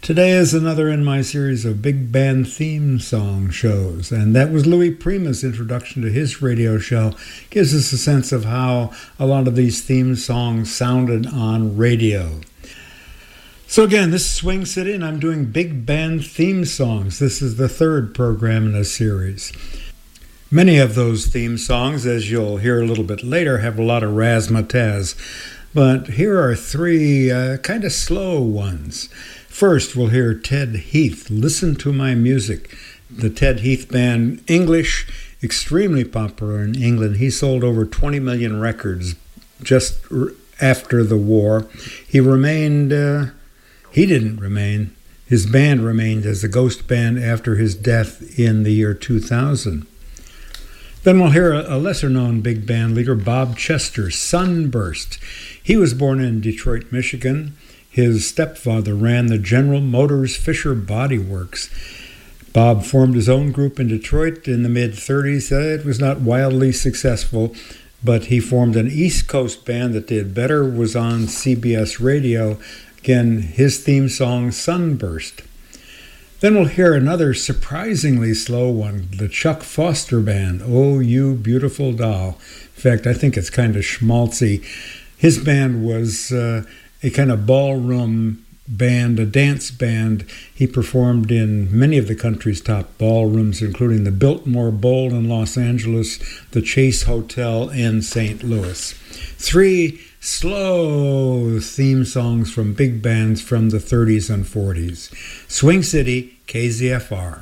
Today is another in my series of big band theme song shows, and that was Louis Prima's introduction to his radio show. Gives us a sense of how a lot of these theme songs sounded on radio. So again, this is Swing City, and I'm doing big band theme songs. This is the third program in a series. Many of those theme songs, as you'll hear a little bit later, have a lot of razzmatazz, but here are three kind of slow ones. First, we'll hear Ted Heath, Listen to My Music. The Ted Heath Band, English, extremely popular in England. He sold over 20 million records just after the war. He didn't remain. His band remained as a ghost band after his death in the year 2000. Then we'll hear a lesser-known big band leader, Bob Chester, Sunburst. He was born in Detroit, Michigan. His stepfather ran the General Motors Fisher Body Works. Bob formed his own group in Detroit in the mid-30s. It was not wildly successful, but he formed an East Coast band that did better, was on CBS Radio. Again, his theme song, Sunburst. Then we'll hear another surprisingly slow one, the Chuck Foster Band, Oh You Beautiful Doll. In fact, I think it's kind of schmaltzy. His band was a kind of ballroom band, a dance band. He performed in many of the country's top ballrooms, including the Biltmore Bowl in Los Angeles, the Chase Hotel in St. Louis. Three slow theme songs from big bands from the 30s and 40s. Swing City, KZFR.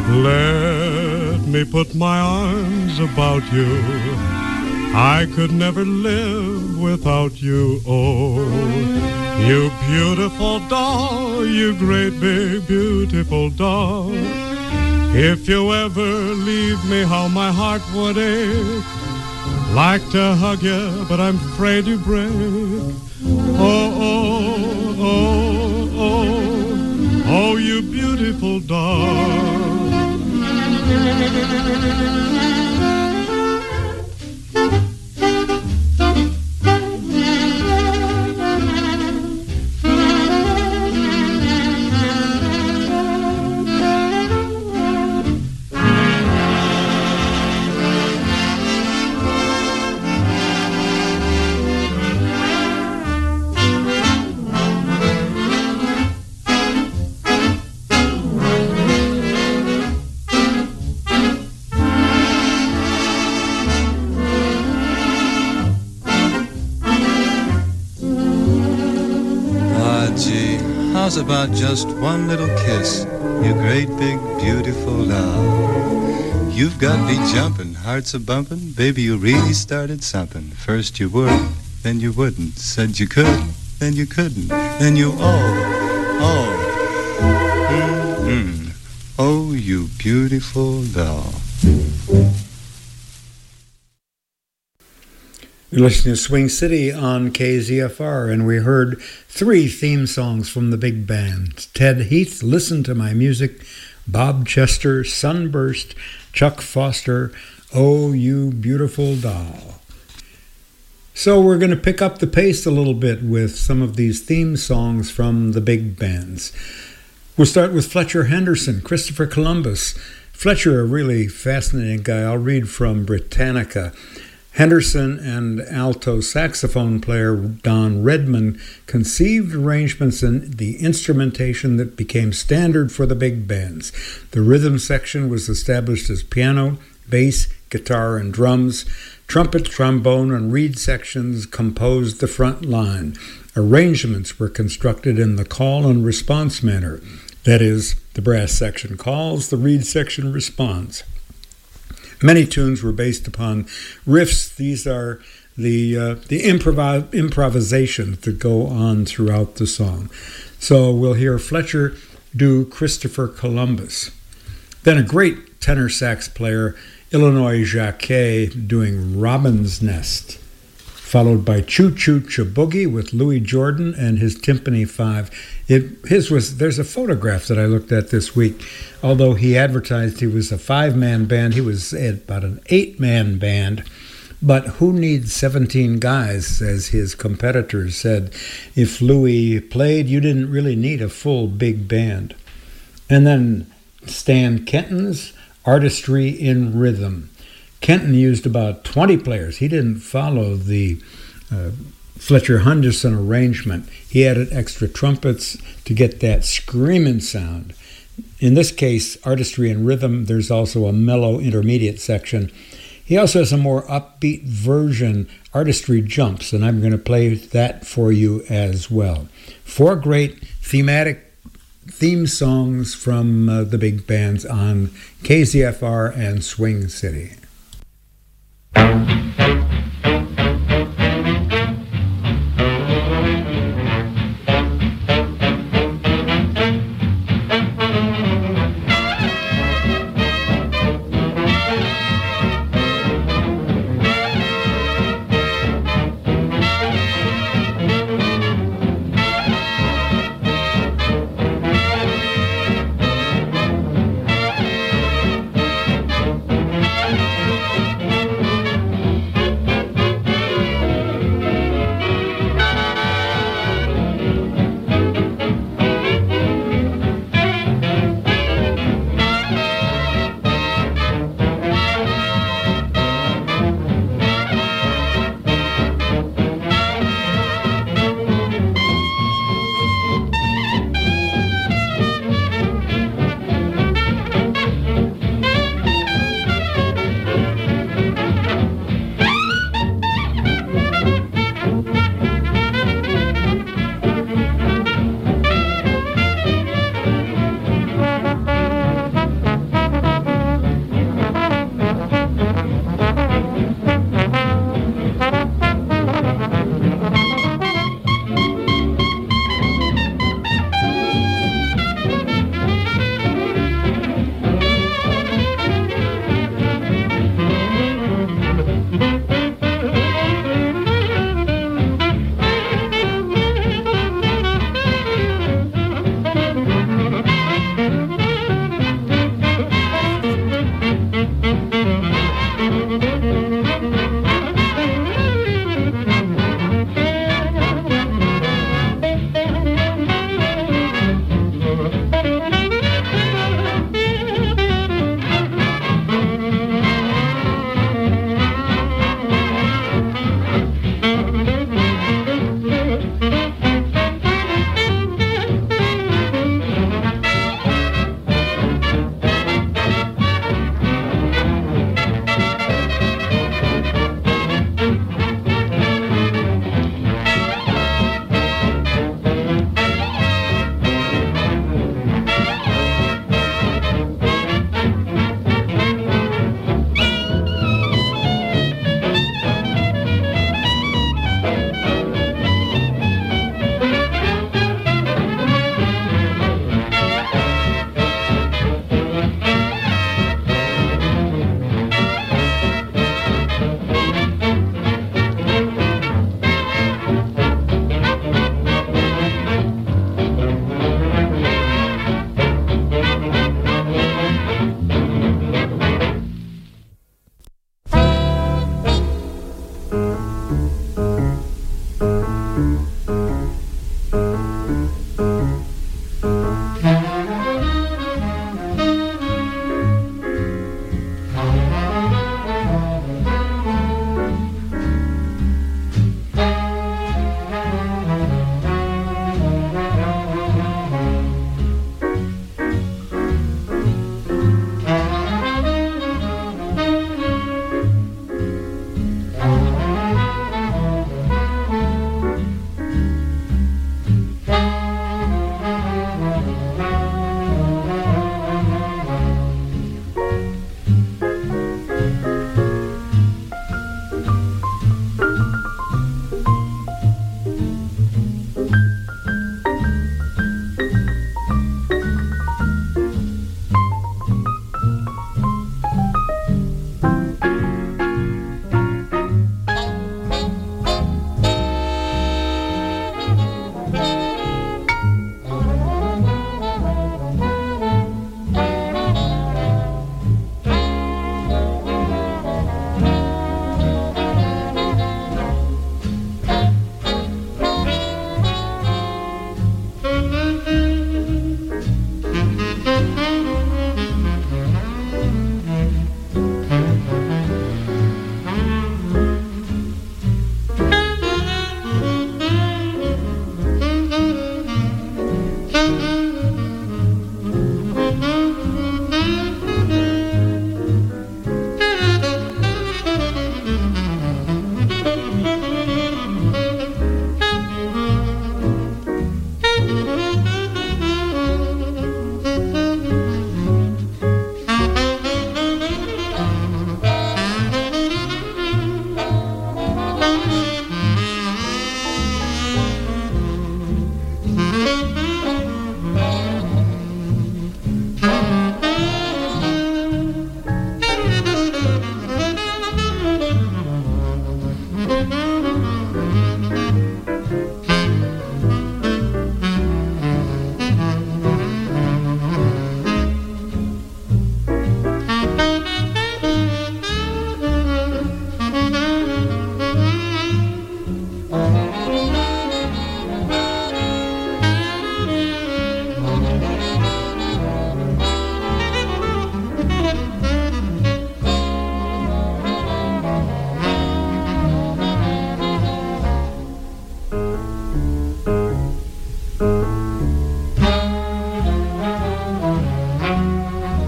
Let me put my arms about you. I could never live without you, oh. You beautiful doll, you great big beautiful doll. If you ever leave me, how my heart would ache. Like to hug you, but I'm afraid you break. Oh, oh, oh, oh, oh, you beautiful doll. How's about just one little kiss, you great big beautiful doll? You've got me jumping, hearts a bumping, baby you really started something. First you would, then you wouldn't, said you could, then you couldn't, then you oh, you beautiful doll. You're listening to Swing City on KZFR, and we heard 3 theme songs from the big band. Ted Heath, Listen to My Music, Bob Chester, Sunburst, Chuck Foster, Oh You Beautiful Doll. So we're going to pick up the pace a little bit with some of these theme songs from the big bands. We'll start with Fletcher Henderson, Christopher Columbus. Fletcher, a really fascinating guy. I'll read from Britannica. Henderson and alto saxophone player Don Redman conceived arrangements in the instrumentation that became standard for the big bands. The rhythm section was established as piano, bass, guitar, and drums. Trumpet, trombone, and reed sections composed the front line. Arrangements were constructed in the call and response manner. That is, the brass section calls, the reed section responds. Many tunes were based upon riffs. These are the improvisations that go on throughout the song. So we'll hear Fletcher do Christopher Columbus. Then a great tenor sax player, Illinois Jacquet, doing Robin's Nest, followed by Choo Choo Boogie with Louis Jordan and his Timpani 5. There's a photograph that I looked at this week. Although he advertised he was a 5-man band, he was about an 8-man band. But who needs 17 guys, as his competitors said. If Louis played, you didn't really need a full big band. And then Stan Kenton's Artistry in Rhythm. Kenton used about 20 players. He didn't follow the Fletcher Henderson arrangement. He added extra trumpets to get that screaming sound. In this case, Artistry in Rhythm, there's also a mellow intermediate section. He also has a more upbeat version, Artistry Jumps, and I'm going to play that for you as well. 4 great theme songs from the big bands on KZFR and Swing City.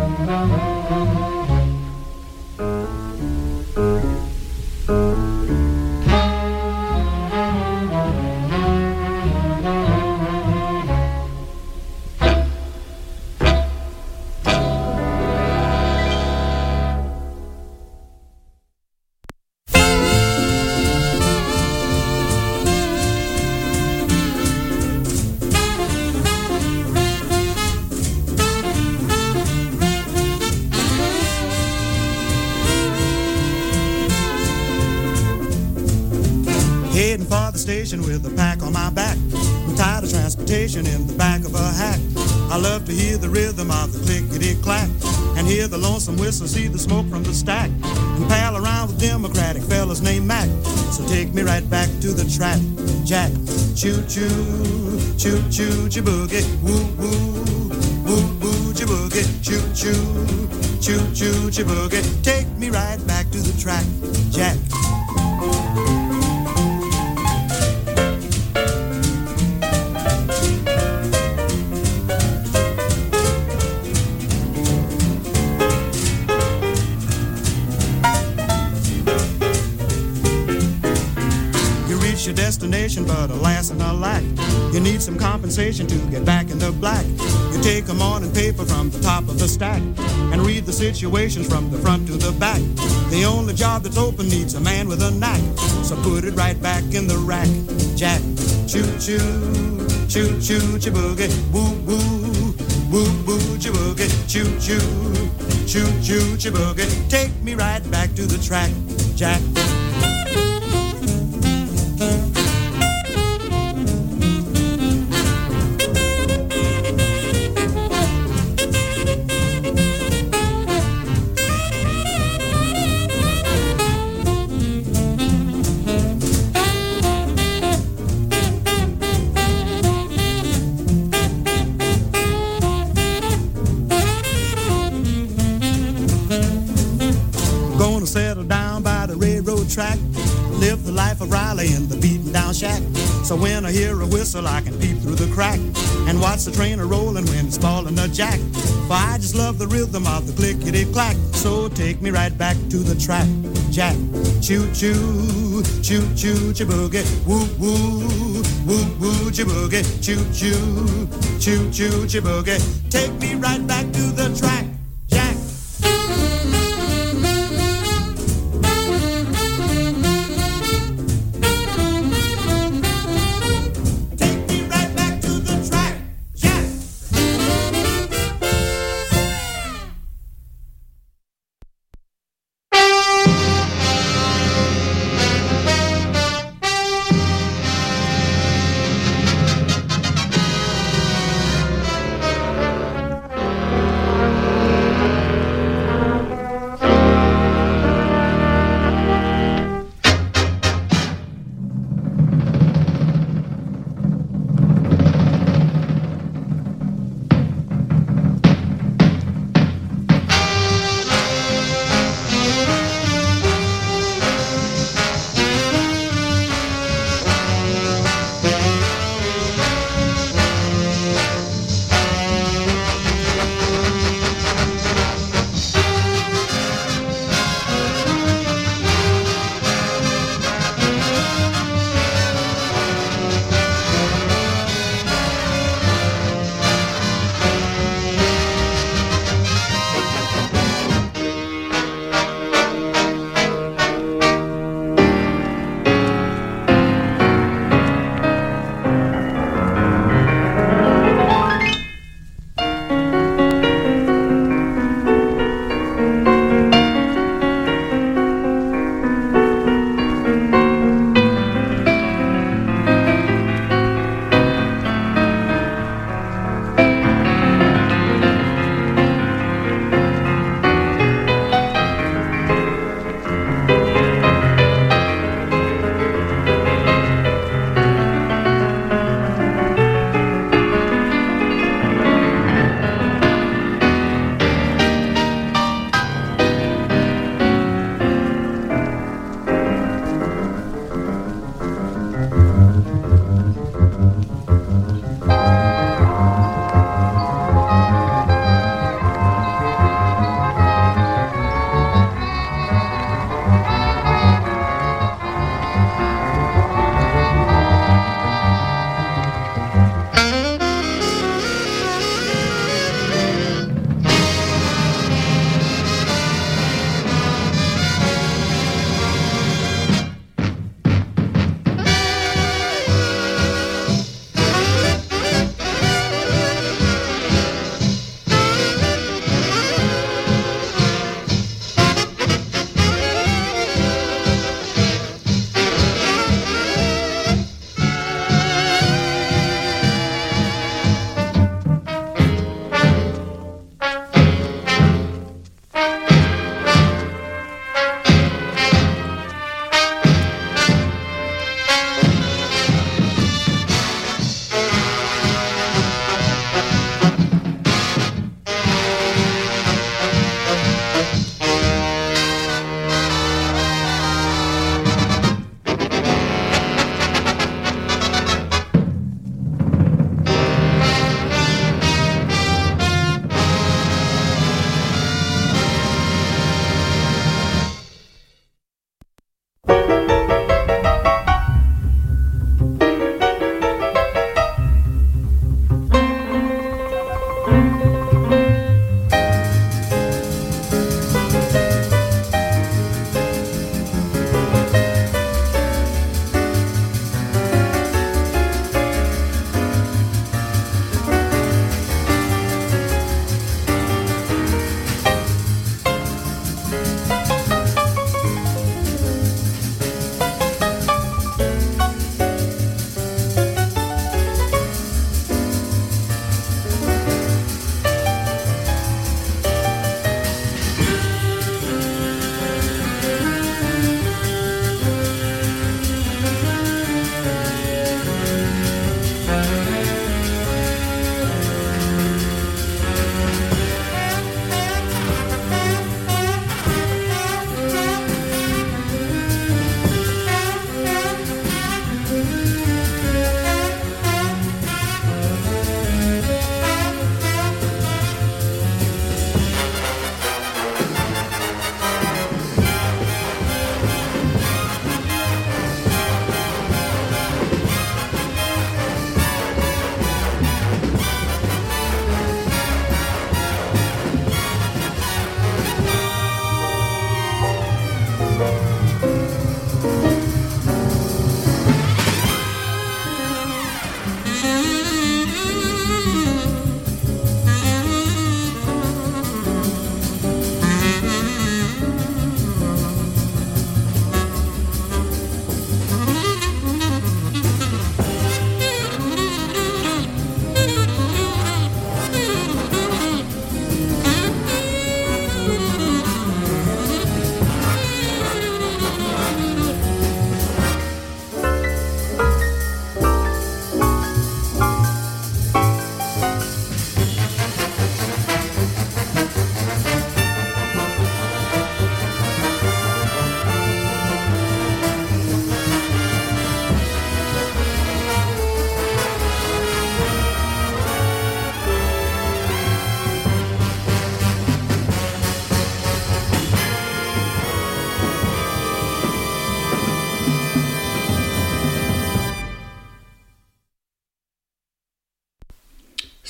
Heading for the station with a pack on my back. I'm tired of transportation in the back of a hack. I love to hear the rhythm of the clickety-clack and hear the lonesome whistle, see the smoke from the stack, and pal around with Democratic fellas named Mac. So take me right back to the track, Jack. Choo-choo, choo-choo, choo-boogie, woo-woo, woo-woo, choo-boogie, choo-choo, choo-choo, choo-boogie. Take me right back to the track, Jack. Your destination, but alas and alack, you need some compensation to get back in the black. You take a morning paper from the top of the stack and read the situations from the front to the back. The only job that's open needs a man with a knack, so put it right back in the rack, Jack. Choo-choo, choo-choo, choo-boogie, woo-woo, woo-woo, choo-boogie, choo-choo, choo-choo, choo-boogie. Take me right back to the track, Jack. Settle down by the railroad track, live the life of Riley in the beaten down shack. So when I hear a whistle I can peep through the crack and watch the train a-rolling when it's falling a jack. For I just love the rhythm of the clickety-clack. So take me right back to the track, Jack. Choo-choo, choo-choo, choo-boogie, woo-woo, woo-woo, choo-boogie, choo-choo, choo-choo, choo-boogie. Take me right back to the track, Jack.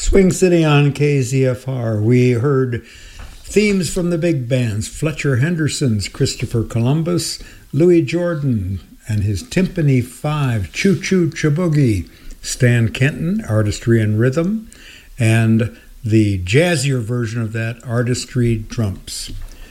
Swing City on KZFR. We heard themes from the big bands, Fletcher Henderson's Christopher Columbus, Louis Jordan and his Timpani 5, Choo Choo Chaboogie, Stan Kenton, Artistry and Rhythm, and the jazzier version of that, Artistry Trumps.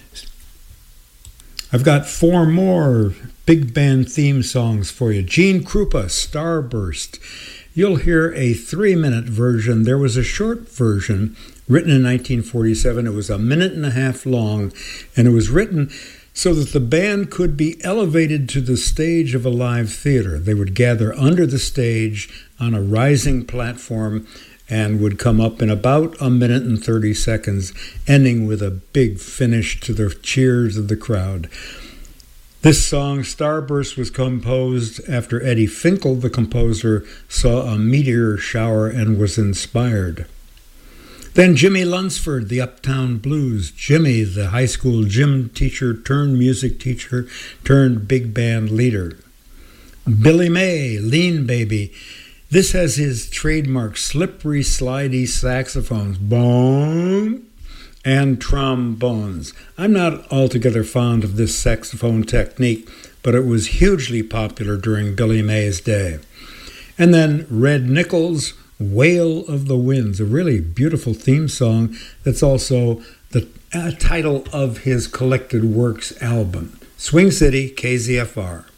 I've got 4 more big band theme songs for you. Gene Krupa, Starburst. You'll hear a 3-minute version. There was a short version written in 1947. It was 1.5 minutes long, and it was written so that the band could be elevated to the stage of a live theater. They would gather under the stage on a rising platform and would come up in about 1 minute and 30 seconds, ending with a big finish to the cheers of the crowd. This song, Starburst, was composed after Eddie Finkel, the composer, saw a meteor shower and was inspired. Then Jimmy Lunsford, the Uptown Blues. Jimmy, the high school gym teacher turned music teacher turned big band leader. Billy May, Lean Baby. This has his trademark slippery, slidey saxophones, bong, and trombones. I'm not altogether fond of this saxophone technique, but it was hugely popular during Billy May's day. And then Red Nichols, Wail of the Winds, a really beautiful theme song that's also the title of his Collected Works album. Swing City, KZFR.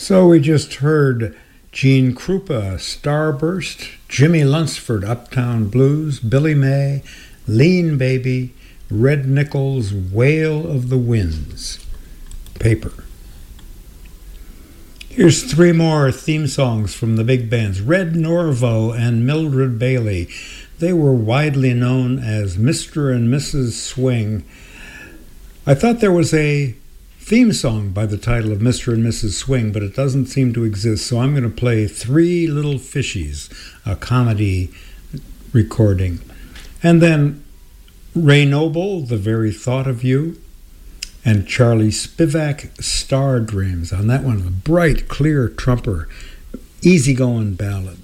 So we just heard Gene Krupa, Starburst, Jimmy Lunsford, Uptown Blues, Billy May, Lean Baby, Red Nichols, Wail of the Winds, Paper. Here's three more theme songs from the big bands, Red Norvo and Mildred Bailey. They were widely known as Mr. and Mrs. Swing. I thought there was a theme song by the title of Mr. and Mrs. Swing, but it doesn't seem to exist, so I'm going to play Three Little Fishies, a comedy recording. And then Ray Noble, The Very Thought of You, and Charlie Spivak, Star Dreams. On that one, a bright, clear trumper, easygoing ballad.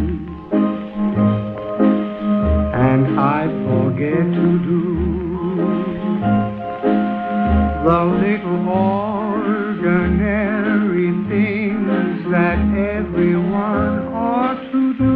and I forget to do the little ordinary things that everyone ought to do.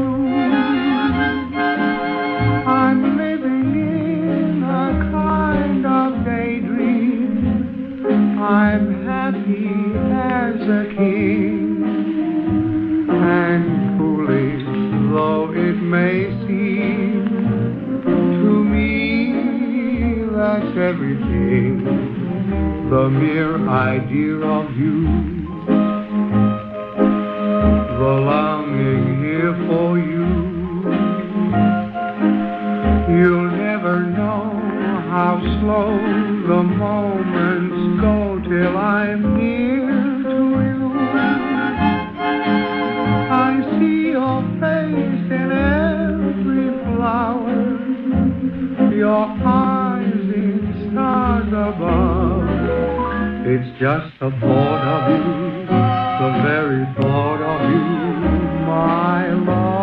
I'm living in a kind of daydream. I'm happy as a king, and foolish though it may seem to me, that's everything. The mere idea of you, the longing here for you. You'll never know how slow the moments go till I'm near to you. I see your face in every flower, your eyes in stars above. It's just the thought of you, the very thought of you, my love.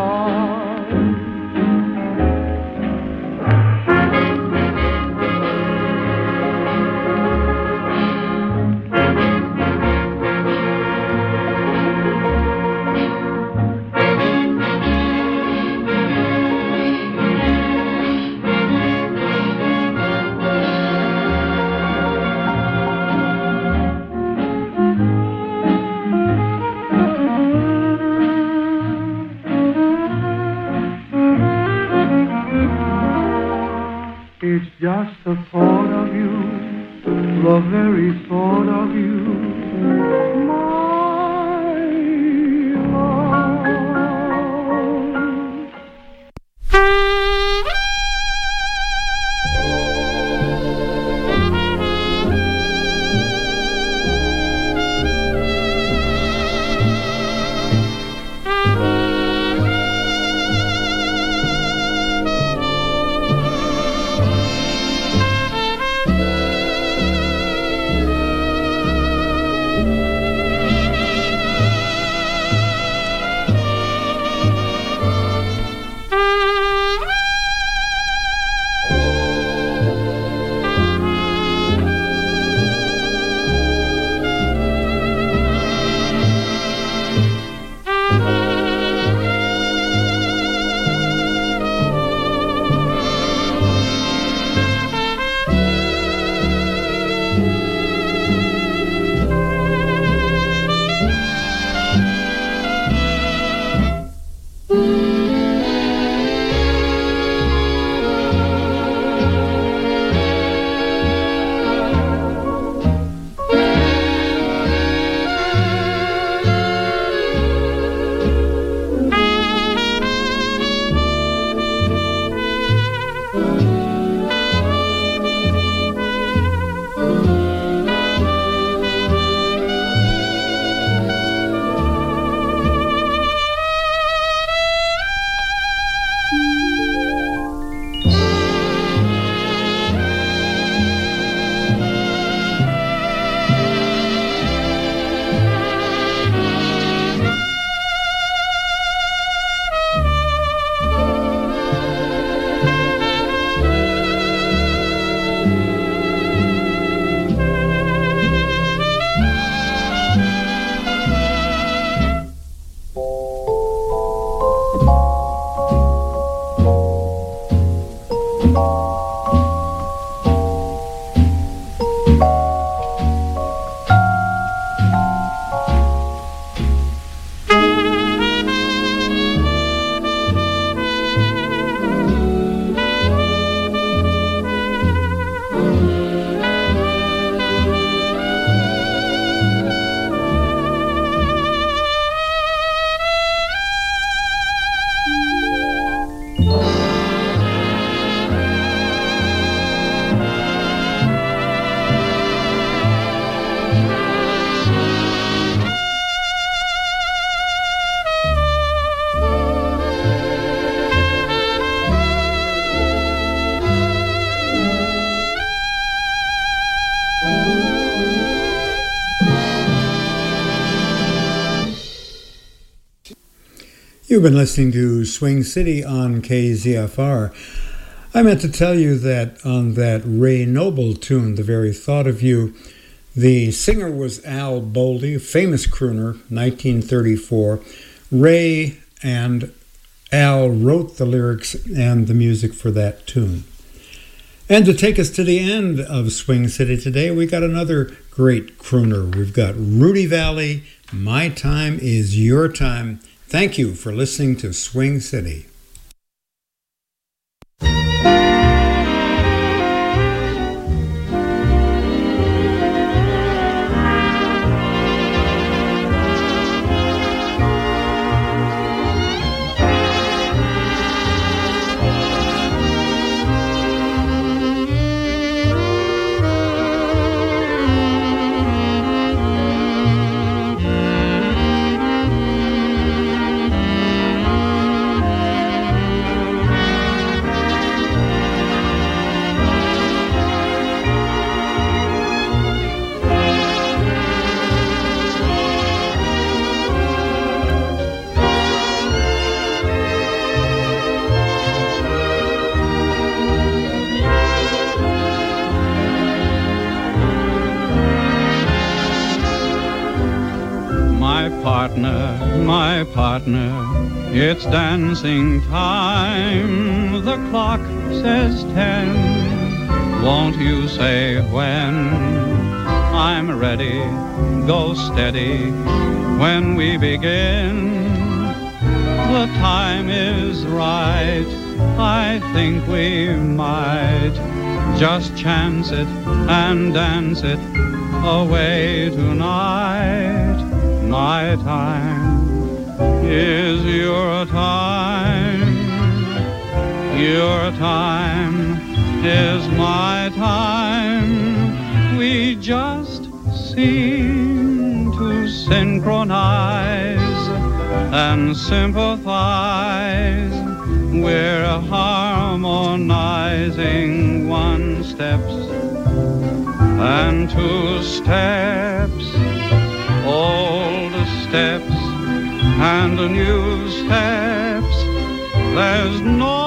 It's just the thought of you, the very thought of you, my You've been listening to Swing City on KZFR. I meant to tell you that on that Ray Noble tune, The Very Thought of You, the singer was Al Boldy, famous crooner, 1934. Ray and Al wrote the lyrics and the music for that tune. And to take us to the end of Swing City today, we got another great crooner. We've got Rudy Valley, My Time Is Your Time. Thank you for listening to Swing City. My partner, it's dancing time. The clock says 10. Won't you say when? I'm ready, go steady when we begin. The time is right, I think we might just chance it and dance it away tonight. My time is your time. Your time is my time. We just seem to synchronize and sympathize. We're harmonizing 1 step and 2 steps. Old steps and new steps. There's no